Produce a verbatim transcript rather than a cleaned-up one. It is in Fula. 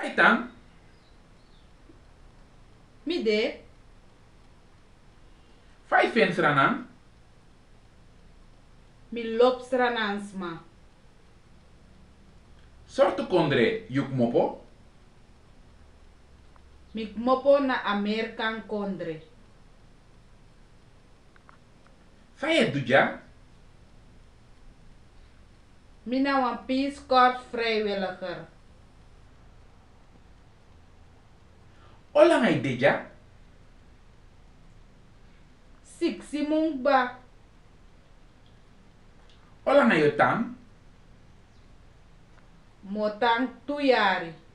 Faitan, Mi de, fai fensranan, mi lobsranansma. sortu kondre yuk mopo, Mi mopo na Amerikan kondre. fai duja, Mi na wan Peace Corps vrijwilliger. ola ngai deja, Sik simung ba, ola ngai otam, motang tuyari.